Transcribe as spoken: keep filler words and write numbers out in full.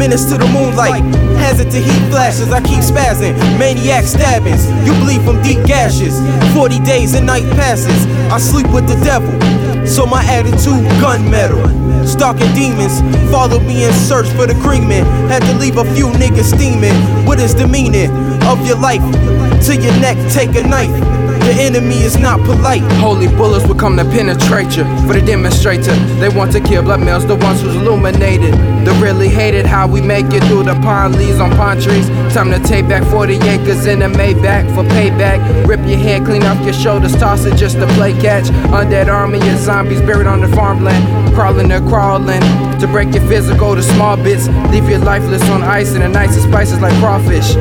Menace to the moonlight, hazard to heat flashes. I keep spazzing, maniac stabbings. You bleed from deep gashes. Forty days and night passes. I sleep with the devil, so my attitude gunmetal. Stalking demons, follow me in search for the creaming. Had to leave a few niggas steaming. What is the meaning of your life? To your neck, take a knife. The enemy is not polite. Holy bullets will come to penetrate you. For the demonstrator, they want to kill black males, the ones who's illuminated. They really hated how we make it through the pine leaves on pine trees. Time to take back forty acres in a Maybach for payback. Rip your head, clean off your shoulders, toss it just to play catch. Undead army of zombies buried on the farmland, crawling or crawling to break your physical to small bits. Leave you lifeless on ice and the nicest spices like crawfish.